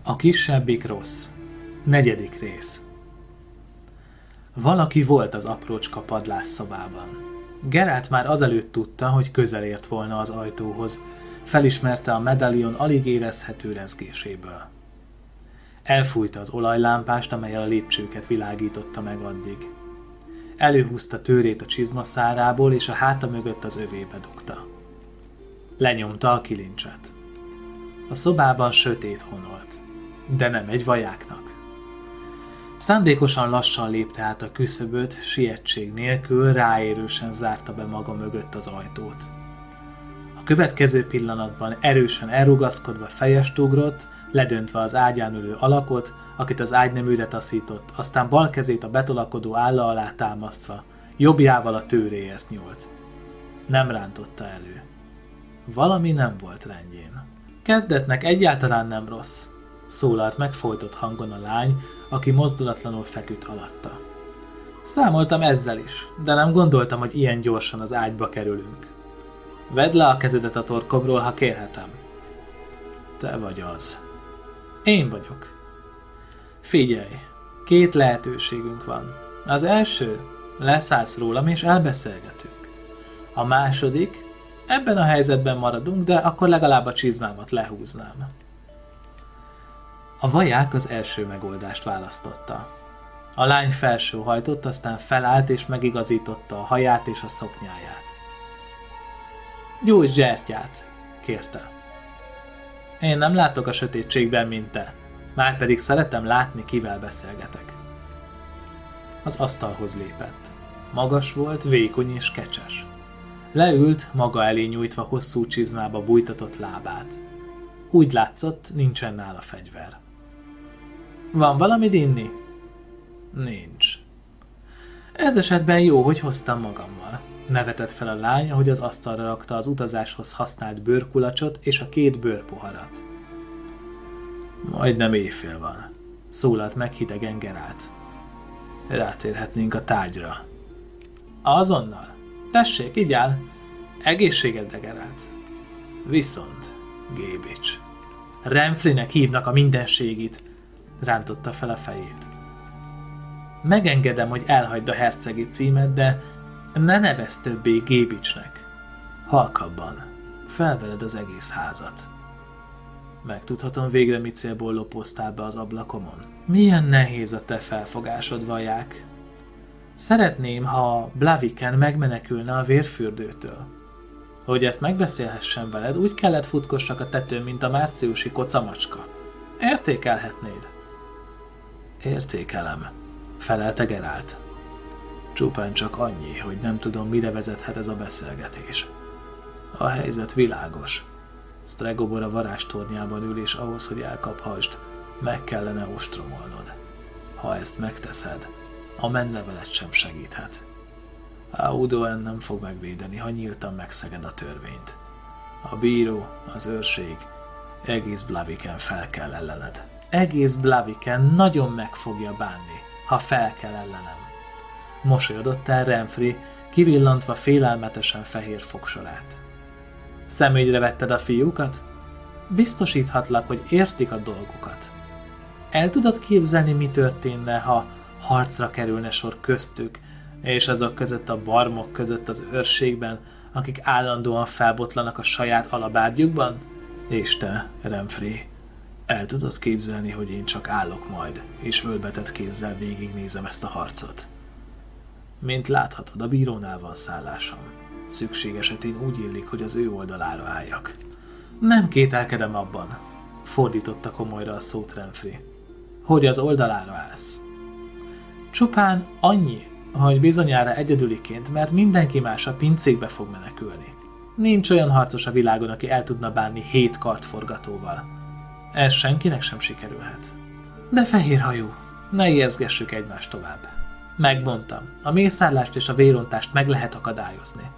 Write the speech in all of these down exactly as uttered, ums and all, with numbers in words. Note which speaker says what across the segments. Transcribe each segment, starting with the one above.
Speaker 1: A kisebbik rossz. Negyedik rész. Valaki volt az aprócska padlásszobában. Geralt már azelőtt tudta, hogy közel ért volna az ajtóhoz. Felismerte a medalion alig érezhető rezgéséből. Elfújta az olajlámpást, amellyel a lépcsőket világította meg addig. Előhúzta tőrét a csizmaszárából, és a háta mögött az övébe dugta. Lenyomta a kilincset. A szobában sötét honolt, de nem egy vajáknak. Szándékosan lassan lépte át a küszöböt, sietség nélkül ráérősen zárta be maga mögött az ajtót. A következő pillanatban erősen elrugaszkodva fejest ugrott, ledöntve az ágyán ülő alakot, akit az ágyneműre taszított, aztán bal kezét a betolakodó álla alá támasztva, jobbjával a tőréért nyúlt. Nem rántotta elő. Valami nem volt rendjén. Kezdetnek egyáltalán nem rossz, szólalt meg folytott hangon a lány, aki mozdulatlanul feküdt alatta. Számoltam ezzel is, de nem gondoltam, hogy ilyen gyorsan az ágyba kerülünk. Vedd le a kezedet a torkomról, ha kérhetem. Te vagy az. Én vagyok. Figyelj, két lehetőségünk van. Az első, leszállsz rólam és elbeszélgetünk. A második, ebben a helyzetben maradunk, de akkor legalább a csizmámat lehúznám. A vaják az első megoldást választotta. A lány felsóhajtott, aztán felállt és megigazította a haját és a szoknyáját. Gyújts gyertyát, kérte. Én nem látok a sötétségben, mint te, márpedig szeretem látni, kivel beszélgetek. Az asztalhoz lépett. Magas volt, vékony és kecses. Leült, maga elé nyújtva hosszú csizmába bújtatott lábát. Úgy látszott, nincsen nála fegyver. Van valamit inni? Nincs. Ez esetben jó, hogy hoztam magammal. Nevetett fel a lány, ahogy az asztalra rakta az utazáshoz használt bőrkulacsot és a két bőrpoharat. Majdnem éjfél van, szólalt meg hidegen Geralt. Rátérhetnénk a tárgyra. Azonnal. Tessék, igyál. Egészségedre, Geralt. Viszont, Gébics. Renfrinek hívnak a mindenségit, rántotta fel a fejét. Megengedem, hogy elhagyd a hercegi címet, de ne nevezz többé Gébicsnek. Halkabban. Felveled az egész házat. Megtudhatom végre, mi célból lopóztál be az ablakomon? Milyen nehéz a te felfogásod, vaják. Szeretném, ha Blaviken megmenekülne a vérfürdőtől. Hogy ezt megbeszélhessen veled, úgy kellett futkossak a tetőn, mint a márciusi kocamacska. Értékelhetnéd? Értékelem, felelte Geralt. Csupán csak annyi, hogy nem tudom, mire vezethet ez a beszélgetés. A helyzet világos. Stregobor a varázstornyában ül, és ahhoz, hogy elkaphasd, meg kellene ostromolnod. Ha ezt megteszed, a mennevelet sem segíthet. Audouin nem fog megvédeni, ha nyíltan megszeged a törvényt. A bíró, az őrség, egész Blaviken fel kell ellened. Egész Blaviken nagyon meg fogja bánni, ha fel kell ellenem. Mosolyodott el Renfri, kivillantva félelmetesen fehér fogsorát. Szemügyre vetted a fiúkat? Biztosíthatlak, hogy értik a dolgokat. El tudod képzelni, mi történne, ha harcra kerülne sor köztük, és azok között a barmok között az őrségben, akik állandóan felbotlanak a saját alabárgyukban? És te, Renfri, el tudod képzelni, hogy én csak állok majd, és ölbetett kézzel végignézem ezt a harcot? Mint láthatod, a bírónál van szállásom. Szükség esetén úgy illik, hogy az ő oldalára álljak. Nem kételkedem abban, fordította komolyra a szót Renfri, hogy az oldalára állsz. Csupán annyi, hogy bizonyára egyedüliként, mert mindenki más a pincékbe fog menekülni. Nincs olyan harcos a világon, aki el tudna bánni hét kartforgatóval. Ez senkinek sem sikerülhet. De fehérhajú, ne ijeszgessük egymást tovább. Megmondtam, a mészárlást és a vérontást meg lehet akadályozni.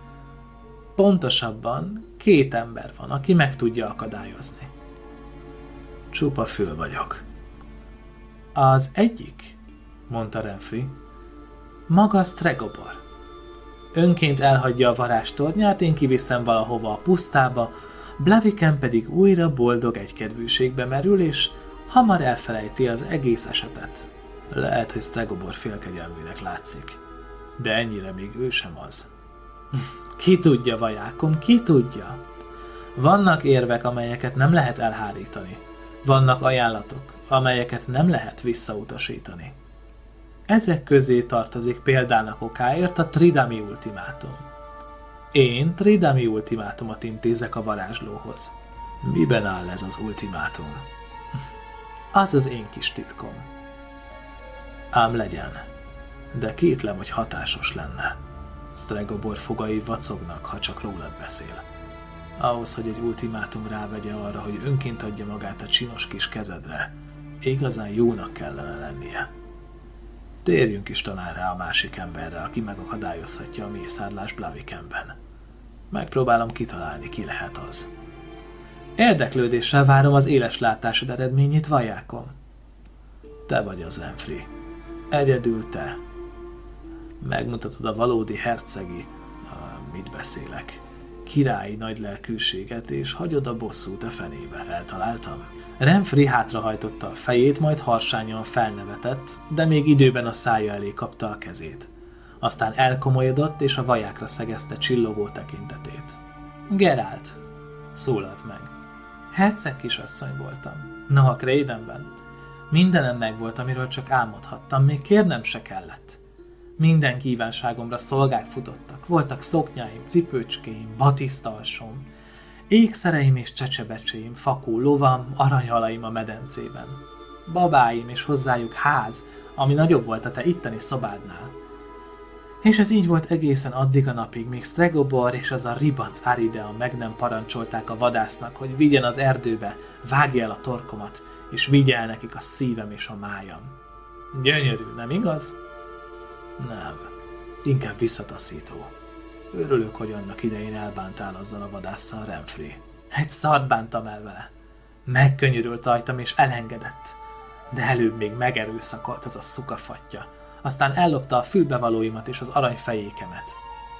Speaker 1: Pontosabban két ember van, aki meg tudja akadályozni. Csupa fül vagyok. Az egyik, mondta Renfri, maga Stregobor. Önként elhagyja a varázstornyát, én kiviszem valahova a pusztába, Blaviken pedig újra boldog egykedvűségbe merül, és Hamar elfelejti az egész esetet. Lehet, hogy Stregobor félkegyelműnek látszik, de ennyire még ő sem az. Ki tudja, vajákom, ki tudja? Vannak érvek, amelyeket nem lehet elhárítani. Vannak ajánlatok, amelyeket nem lehet visszautasítani. Ezek közé tartozik példának okáért a Tridami ultimátum. Én Tridami ultimátumot intézek a varázslóhoz. Miben áll ez az ultimátum? Az az én kis titkom. Ám legyen, de kétlem, hogy hatásos lenne. Stregobor fogai vacognak, ha csak rólad beszél. Ahhoz, hogy egy ultimátum rávegye arra, hogy önként adja magát a csinos kis kezedre, igazán jónak kellene lennie. Térjünk is talán rá a másik emberre, aki megakadályozhatja a mészárlás Blavikenben. Megpróbálom kitalálni, ki lehet az. Érdeklődéssel várom az éles látásod eredményét, vajákom. Te vagy az, Renfri. Egyedül te. Megmutatod a valódi hercegi, mit beszélek, királyi nagy lelkűséget, és hagyod a bosszút a fenébe. Eltaláltam? Renfri hátrahajtotta a fejét, majd harsányan felnevetett, de még időben a szája elé kapta a kezét. Aztán elkomolyodott, és a vajákra szegezte csillogó tekintetét. Geralt, szólalt meg. Herceg kisasszony voltam. Noha Creightonben. Mindenem megvolt, amiről csak álmodhattam, még kérnem se kellett. Minden kívánságomra szolgák futottak, voltak szoknyáim, cipőcskéim, batisztalsom, ékszereim és csecsebecséim, fakó lovam, aranyhalaim a medencében. Babáim és hozzájuk ház, ami nagyobb volt a te itteni szobádnál. És ez így volt egészen addig a napig, míg Stregobor és az a ribanc Aridea meg nem parancsolták a vadásznak, hogy vigyen az erdőbe, vágja el a torkomat, és vigye el nekik a szívem és a májam. Gyönyörű, nem igaz? Nem, inkább visszataszító. Örülök, hogy annak idején elbántál azzal a vadásszal, Renfri. Egy szart bántam el vele. Megkönyörült rajtam és elengedett. De előbb még megerőszakolt az a szukafatja. Aztán ellopta a fülbevalóimat és az aranyfejékemet.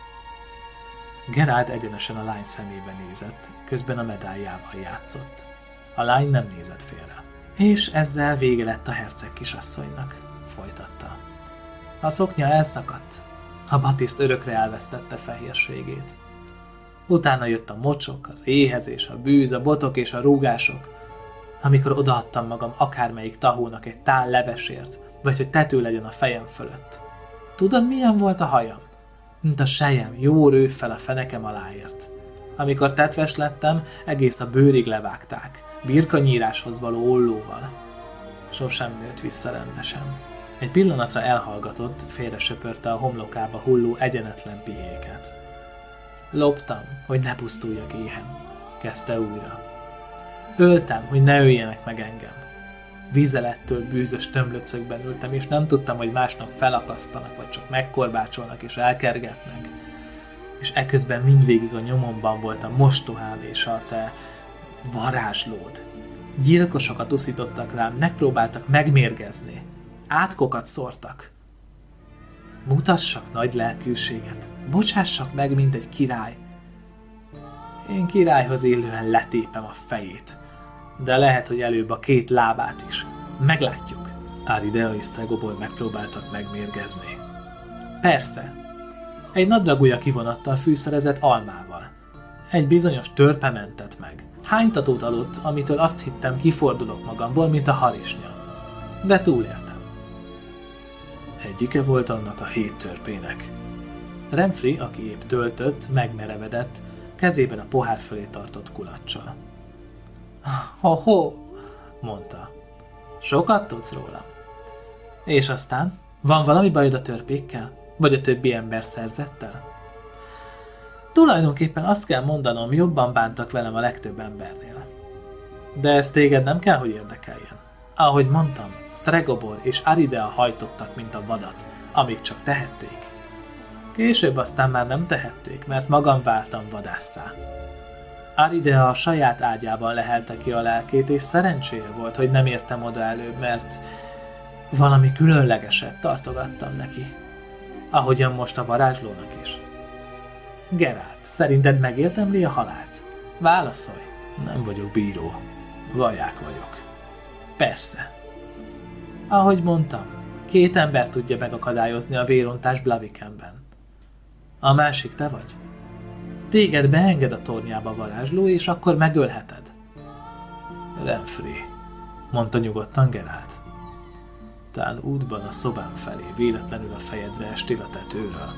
Speaker 1: Geralt egyenesen a lány szemébe nézett, közben a medáljával játszott. A lány nem nézett félre. És ezzel vége lett a herceg kisasszonynak, folytatta. A szoknya elszakadt, a batiszt örökre elvesztette fehérségét. Utána jött a mocsok, az éhezés, a bűz, a botok és a rúgások, amikor odaadtam magam akármelyik tahónak egy tál levesért, vagy hogy tető legyen a fejem fölött. Tudod, milyen volt a hajam? Mint a sejem, jó rőffel a fenekem aláért. Amikor tetves lettem, egész a bőrig levágták, birkanyíráshoz való ollóval. Sosem nőtt vissza rendesen. Egy pillanatra elhallgatott, félresöpörte a homlokába hulló egyenetlen pihéket. Loptam, hogy ne pusztuljak éhen, kezdte újra. Öltem, hogy ne öljenek meg engem. Vizelettől bűzös tömlöcökben ültem, és nem tudtam, hogy másnap felakasztanak, vagy csak megkorbácsolnak és elkergetnek. És eközben mindvégig a nyomomban volt a mostohám és a te varázslód. Gyilkosokat uszítottak rám, megpróbáltak megmérgezni. Átkokat szórtak. Mutassak nagy lelkűséget, bocsássak meg, mint egy király. Én királyhoz illően letépem a fejét, de lehet, hogy előbb a két lábát is. Meglátjuk. Aridea és Stregobor megpróbáltak megmérgezni. Persze. Egy nadragúja kivonattal fűszerezett almával. Egy bizonyos törpe mentett meg. Hánytatót adott, amitől azt hittem, kifordulok magamból, mint a harisnya. De túléltem. Egyike volt annak a hét törpének. Renfri, aki épp töltött, megmerevedett, kezében a pohár fölé tartott kulaccsal. Ho-ho, mondta. Sokat tudsz rólam. És aztán? Van valami bajod a törpékkel? Vagy a többi ember szerzettel? Tulajdonképpen azt kell mondanom, jobban bántak velem a legtöbb embernél. De ez téged nem kell, hogy érdekeljen. Ahogy mondtam, Stregobor és Aridea hajtottak, mint a vadat, amíg csak tehették. Később aztán már nem tehették, mert magam váltam vadásszá. Aridea a saját ágyában lehelte ki a lelkét, és szerencséje volt, hogy nem értem oda előbb, mert valami különlegeset tartogattam neki. Ahogyan most a varázslónak is. Geralt, szerinted megérdemli a halált? Válaszolj! Nem vagyok bíró. Vaják vagyok. Persze. Ahogy mondtam, két ember tudja megakadályozni a vérontást Blavikenben. A másik te vagy. Téged beenged a tornyába varázsló, és akkor megölheted. Renfrey, mondta nyugodtan Geralt. Tán útban a szobám felé véletlenül a fejedre estél a tetőről.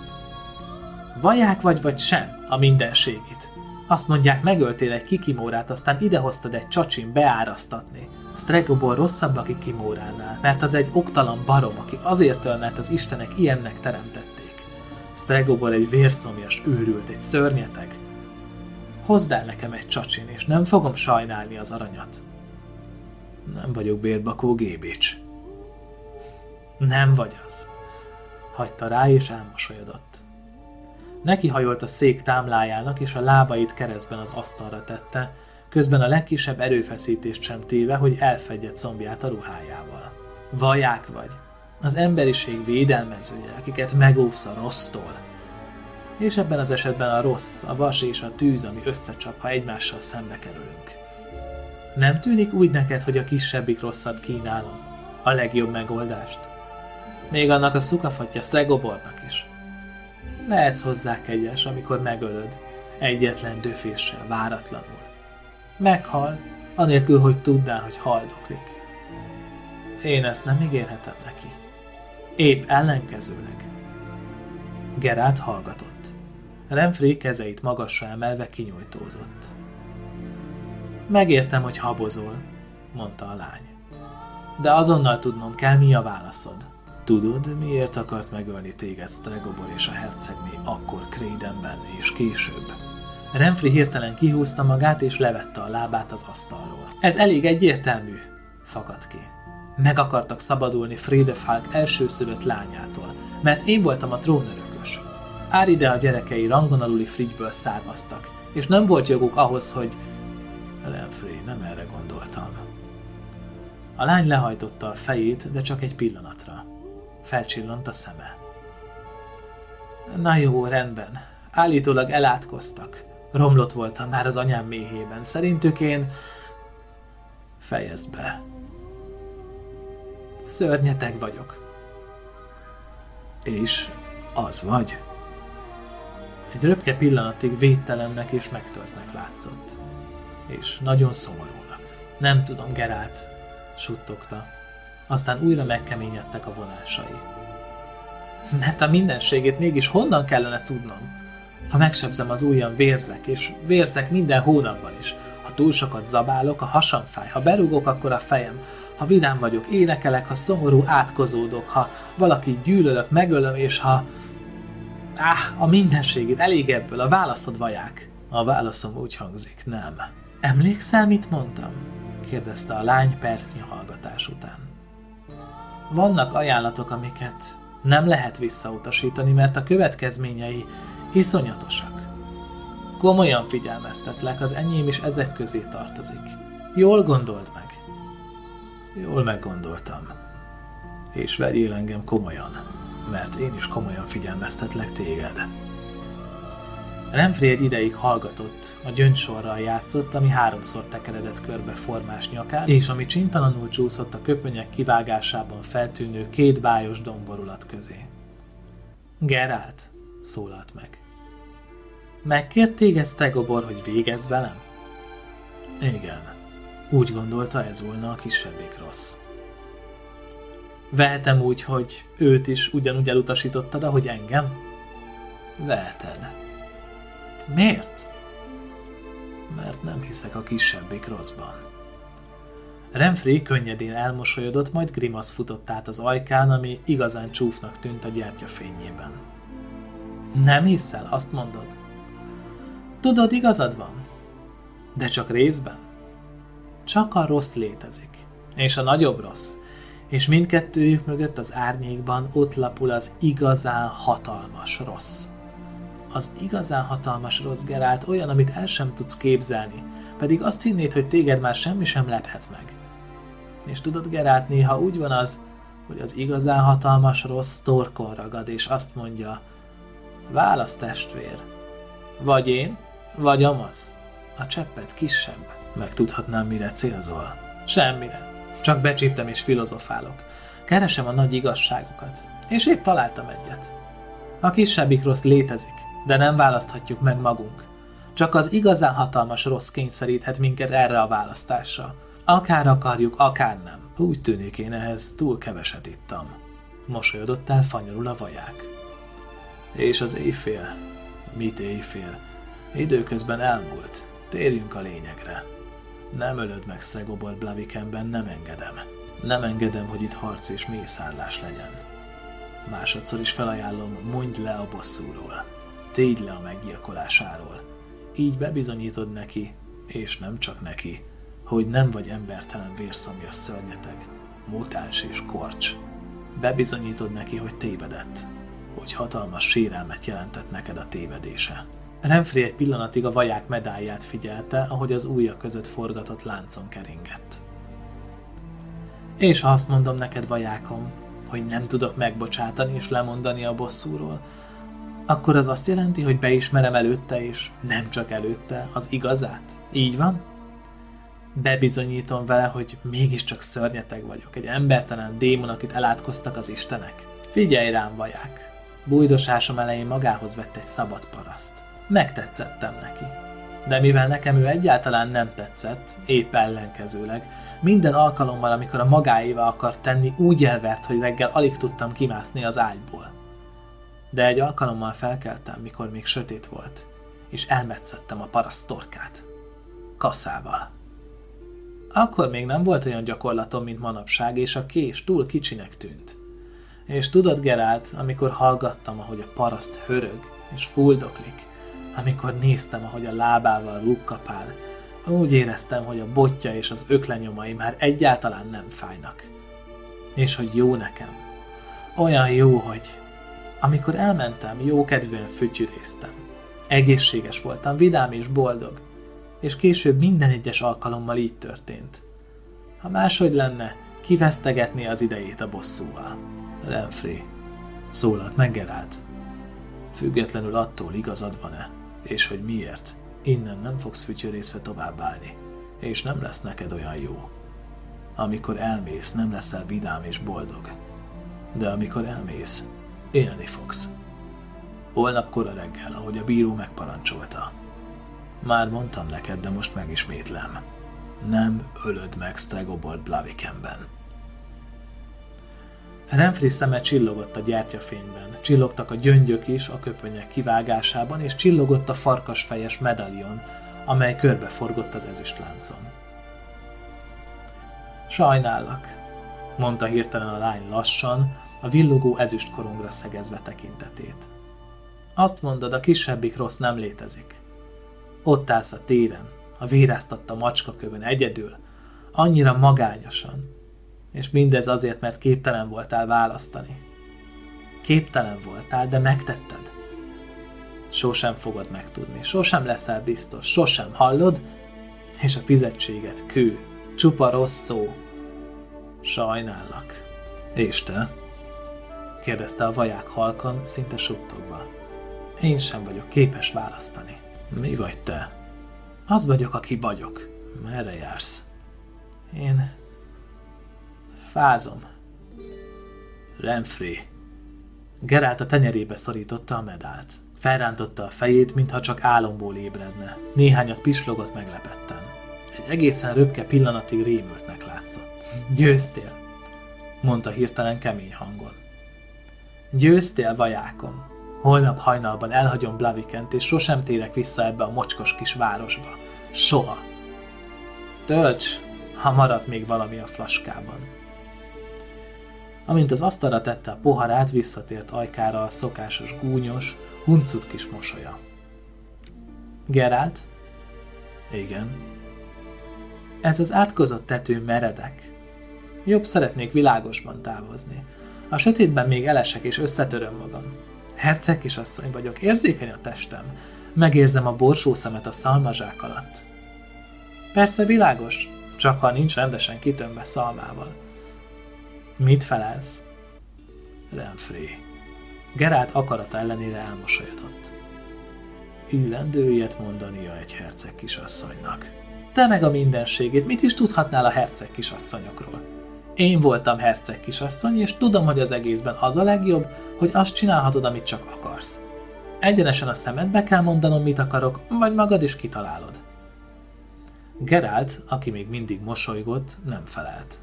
Speaker 1: Vaják vagy vagy sem, a mindenségit. Azt mondják, megöltél egy kikimórát, aztán idehoztad egy csacsin beárasztatni. Stregobor rosszabb a kikimóránál, mert az egy oktalan barom, aki azért öl, mert az istenek ilyennek teremtették. Stregobor egy vérszomjas őrült, egy szörnyeteg. Hozd el nekem egy csacsin, és nem fogom sajnálni az aranyat. Nem vagyok bérbakó Gébics. Nem vagy az. Hagyta rá, és elmosolyodott. Neki hajolt a szék támlájának, és a lábait keresztben az asztalra tette, közben a legkisebb erőfeszítést sem téve, hogy elfedje combját a ruhájával. Vaják vagy, az emberiség védelmezője, akiket megóvsz a rossztól. És ebben az esetben a rossz, a vas és a tűz, ami összecsap, ha egymással szembe kerülünk. Nem tűnik úgy neked, hogy a kisebbik rosszat kínálom? A legjobb megoldást? Még annak a szukafatja Stregobornak is. Lehetsz hozzá kegyes, amikor megölöd, egyetlen döféssel, váratlanul. Meghal, anélkül, hogy tudná, hogy haldoklik. Én ezt nem ígérhetem neki. Épp ellenkezőleg. Geralt hallgatott. Renfrey kezeit magasra emelve kinyújtózott. Megértem, hogy habozol, mondta a lány. De azonnal tudnom kell, mi a válaszod. Tudod, miért akart megölni téged Stregobor és a hercegné akkor Credenben és később? Renfrey hirtelen kihúzta magát és levette a lábát az asztalról. Ez elég egyértelmű, fakadt ki. Meg akartak szabadulni Fridefalk elsőszülött lányától, mert én voltam a trónörökös. Áride a gyerekei rangon aluli Frigyből származtak, és nem volt joguk ahhoz, hogy... Renfrey, nem erre gondoltam. A lány lehajtotta a fejét, de csak egy pillanatra. Felcsillant a szeme. Na jó, rendben. Állítólag elátkoztak. Romlott voltam már az anyám méhében. Szerintük én... Fejezd be. Szörnyeteg vagyok. És az vagy? Egy röpke pillanatig védtelennek és megtörtnek látszott. És nagyon szomorúnak. Nem tudom, Geralt, suttogta. Aztán újra megkeményedtek a vonásai. Mert a mindenségét mégis honnan kellene tudnom? Ha megsebzem az ujjam, vérzek, és vérzek minden hónapban is. Ha túl sokat zabálok, a hasam fáj, ha berúgok, akkor a fejem. Ha vidám vagyok, énekelek, ha szomorú, átkozódok, ha valakit gyűlölök, megölöm, és ha... Áh, a mindenségét, elég ebből, a válaszod vaják. A válaszom úgy hangzik, nem. Emlékszel, mit mondtam? Kérdezte a lány percnyi hallgatás után. Vannak ajánlatok, amiket nem lehet visszautasítani, mert a következményei iszonyatosak. Komolyan figyelmeztetlek, az enyém is ezek közé tartozik. Jól gondold meg. Jól meggondoltam. És vegyél engem komolyan, mert én is komolyan figyelmeztetlek téged. Renfrey egy ideig hallgatott, a gyöngysorral játszott, ami háromszor tekeredett körbe formás nyakán, és ami csintalanul csúszott a köpönyek kivágásában feltűnő két bájos domborulat közé. Geralt, szólalt meg. Megkért téged Stregobor, hogy végezz velem? Igen. Úgy gondolta, ez volna a kisebbik rossz. Vehetem úgy, hogy őt is ugyanúgy elutasítottad, ahogy engem? Veheted. Miért? Mert nem hiszek a kisebbik rosszban. Renfrey könnyedén elmosolyodott, majd grimasz futott át az ajkán, ami igazán csúfnak tűnt a gyertyafényében. Nem hiszel, azt mondod? Tudod, igazad van. De csak részben. Csak a rossz létezik. És a nagyobb rossz. És mindkettőjük mögött az árnyékban ott lapul az igazán hatalmas rossz. Az igazán hatalmas rossz, Geralt, olyan, amit el sem tudsz képzelni, pedig azt hinnéd, hogy téged már semmi sem lephet meg. És tudod, Geralt, néha úgy van az, hogy az igazán hatalmas rossz torkon ragad, és azt mondja, válasz, testvér, vagy én, vagy amaz. A cseppet kisebb. Megtudhatnám, mire célzol? Semmire. Csak becsíptem és filozofálok. Keresem a nagy igazságokat, és épp találtam egyet. A kisebbik rossz létezik, de nem választhatjuk meg magunk. Csak az igazán hatalmas rossz kényszeríthet minket erre a választásra. Akár akarjuk, akár nem. Úgy tűnik, én ehhez túl keveset ittam. Mosolyodott el fanyarul a vaják. És az éjfél? Mit éjfél? Időközben elmúlt. Térjünk a lényegre. Nem ölöd meg Stregobor Blavikenben, nem engedem. Nem engedem, hogy itt harc és mészárlás legyen. Másodszor is felajánlom, mondj le a bosszúról. Tégy le a meggyilkolásáról. Így bebizonyítod neki, és nem csak neki, hogy nem vagy embertelen vérszomjas szörnyeteg, mutáns és korcs. Bebizonyítod neki, hogy tévedett, hogy hatalmas sérelmet jelentett neked a tévedése. Renfrey egy pillanatig a vaják medálját figyelte, ahogy az ujja között forgatott láncon keringett. És ha azt mondom neked, vajákom, hogy nem tudok megbocsátani és lemondani a bosszúról, akkor az azt jelenti, hogy beismerem előtte és nem csak előtte az igazát? Így van? Bebizonyítom vele, hogy mégiscsak szörnyeteg vagyok, egy embertelen démon, akit elátkoztak az istenek. Figyelj rám, vaják! Bújdosásom elején magához vett egy szabad paraszt. Megtetszettem neki. De mivel nekem ő egyáltalán nem tetszett, épp ellenkezőleg, minden alkalommal, amikor a magáévá akart tenni, úgy elvert, hogy reggel alig tudtam kimászni az ágyból. De egy alkalommal felkeltem, mikor még sötét volt, és elmetszettem a paraszt torkát. Kaszával. Akkor még nem volt olyan gyakorlatom, mint manapság, és a kés túl kicsinek tűnt. És tudod, Geralt, amikor hallgattam, ahogy a paraszt hörög és fuldoklik, amikor néztem, ahogy a lábával rúgkapál, úgy éreztem, hogy a botja és az öklenyomai már egyáltalán nem fájnak. És hogy jó nekem. Olyan jó, hogy amikor elmentem, jókedvűen fütyüléztem. Egészséges voltam, vidám és boldog, és később minden egyes alkalommal így történt. Ha máshogy lenne, kivesztegetné az idejét a bosszúval. Renfrey, szólalt meg Geralt. Függetlenül attól, igazad van-e, és hogy miért, innen nem fogsz fütyörészve továbbállni, és nem lesz neked olyan jó. Amikor elmész, nem leszel vidám és boldog, de amikor elmész, élni fogsz. Holnap kora reggel, ahogy a bíró megparancsolta. Már mondtam neked, de most megismétlem. Nem ölöd meg Stregobor Blavikenben. Renfrey szeme csillogott a gyertyafényben, csillogtak a gyöngyök is a köpönyek kivágásában, és csillogott a farkasfejes medalion, amely körbeforgott az ezüstláncon. Sajnállak, mondta hirtelen a lány lassan, a villogó ezüstkorongra szegezve tekintetét. Azt mondod, a kisebbik rossz nem létezik. Ott állsz a téren, a véráztatta macskakövön egyedül, annyira magányosan, és mindez azért, mert képtelen voltál választani. Képtelen voltál, de megtetted. Sosem fogod megtudni, sosem leszel biztos, sosem, hallod? És a fizetséget kő, csupa rossz szó. Sajnállak. És te? Kérdezte a vaják halkan, szinte suttogva. Én sem vagyok képes választani. Mi vagy te? Az vagyok, aki vagyok. Merre jársz? Én... fázom. Renfrey. Geralt a tenyerébe szorította a medált. Felrántotta a fejét, mintha csak álomból ébredne. Néhányat pislogott meglepetten. Egy egészen röpke pillanatig rémültnek látszott. Győztél, mondta hirtelen kemény hangon. Győztél, vajákom. Holnap hajnalban elhagyom Blavikent, és sosem térek vissza ebbe a mocskos kis városba. Soha. Tölts, ha maradt még valami a flaskában. Amint az asztalra tette a poharát, visszatért ajkára a szokásos gúnyos, huncut kis mosolya. Geralt? Igen. Ez az átkozott tető meredek. Jobb szeretnék világosban távozni. A sötétben még elesek és összetöröm magam. Herceg kisasszony vagyok, érzékeny a testem. Megérzem a borsószemet a szalmazsák alatt. Persze világos, csak ha nincs rendesen kitömve szalmával. Mit felelsz? Renfrey. Geralt akarata ellenére elmosolyodott. Illendő ilyet mondania egy herceg kisasszonynak. Te meg a mindenségét, mit is tudhatnál a herceg kisasszonyokról? Én voltam herceg kisasszony, és tudom, hogy az egészben az a legjobb, hogy azt csinálhatod, amit csak akarsz. Egyenesen a szemedbe kell mondanom, mit akarok, vagy magad is kitalálod. Geralt, aki még mindig mosolygott, nem felelt.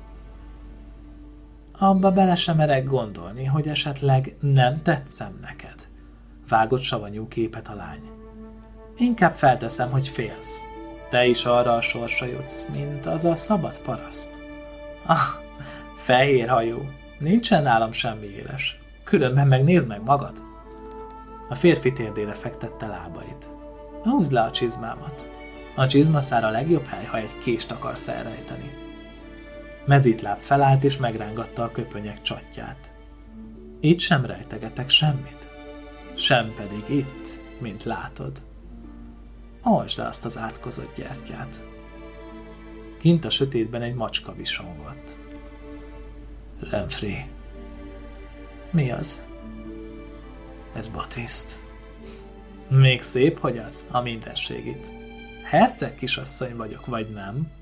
Speaker 1: Abba bele sem merek gondolni, hogy esetleg nem tetszem neked. Vágott savanyú képet a lány. Inkább felteszem, hogy félsz. Te is arra a sorsra jutsz, mint az a szabad paraszt. Ah, fehér hajú. Nincsen nálam semmi éles. Különben megnézd meg magad. A férfi térdére fektette lábait. Húzd le a csizmámat. A csizmaszár a legjobb hely, ha egy kést akarsz elrejteni. Mezítláb felállt és megrángatta a köpönyek csatját. Itt sem rejtegetek semmit. Sem pedig itt, mint látod. Olvasd le azt az átkozott gyertyát. Kint a sötétben egy macska visongott. Renfrey. Mi az? Ez Batiszt. Még szép, hogy az, a mindenségit. Herceg kisasszony vagyok, vagy nem?